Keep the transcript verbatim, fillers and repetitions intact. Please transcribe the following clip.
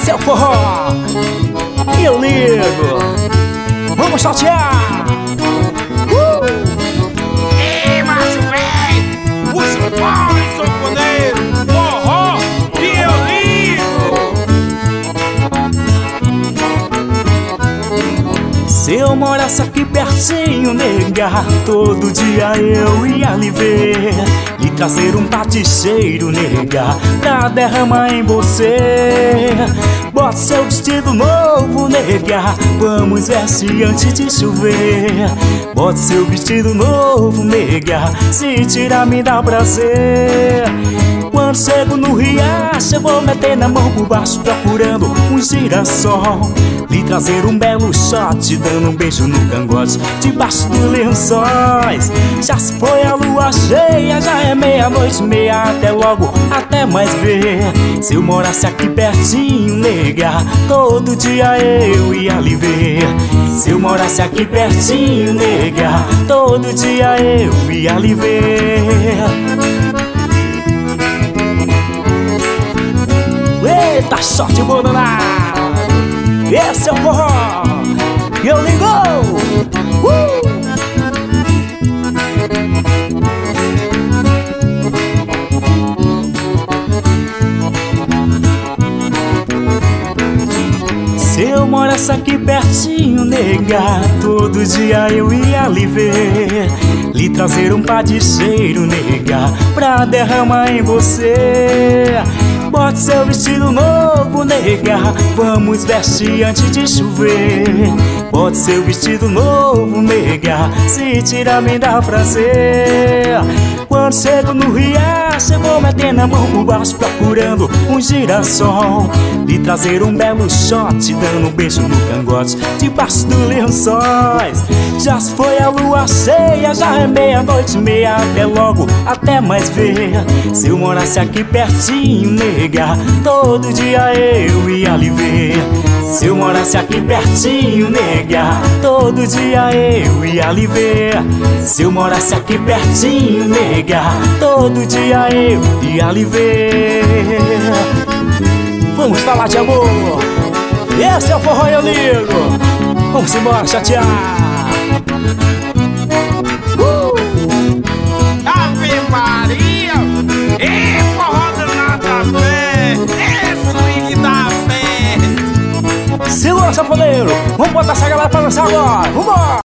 Esse é o forró e eu ligo. Vamos saltear. uh! Ei, macho velho, puxa o pau e sanfoneiro, forró e eu ligo. Se eu morasse aqui pertinho, nega, todo dia eu ia lhe ver, lhe trazer um paticheiro, nega, pra derramar em você. Bota seu vestido novo, nega, vamos vestir antes de chover. Bota seu vestido novo, nega, se tirar me dá prazer. Quando chego no riacho, eu vou meter na mão por baixo procurando um girassol, lhe trazer um belo shot, dando um beijo no cangote, debaixo dos lençóis. Já se foi a lua cheia, já é meia-noite, meia, até logo, até mais ver. Se eu morasse aqui pertinho, nega, todo dia eu ia lhe ver. Se eu morasse aqui pertinho, nega, todo dia eu ia lhe ver. Eita, sorte bonana! Esse é o forró e eu ligo. uh! Se eu morasse aqui pertinho, nega, todo dia eu ia lhe ver, lhe trazer um paticheiro, nega, pra derramar em você. Bote seu vestido novo, nega, vamos vestir antes de chover. Bote seu vestido novo, nega, se tirar me dá prazer. Quando chego no riacho, eu vou meter na mão por baixo procurando um girassol, lhe trazer um belo shot, dando um beijo no cangote, debaixo dos lençóis. Já se foi a lua cheia, já é meia-noite, meia, até logo, até mais ver. Se eu morasse aqui pertinho, nega, todo dia eu ia lhe ver. Se eu morasse aqui pertinho, nega, todo dia eu ia lhe ver. Se eu morasse aqui pertinho, nega, todo dia eu ia lhe ver. Vamos falar de amor, esse é o forró e eu ligo. Vamos embora chatear. uh! Ave Maria, e forró do nada pé, é swing da peste. Segura, sanfoneiro, vamos botar essa galera pra dançar agora. Vambora!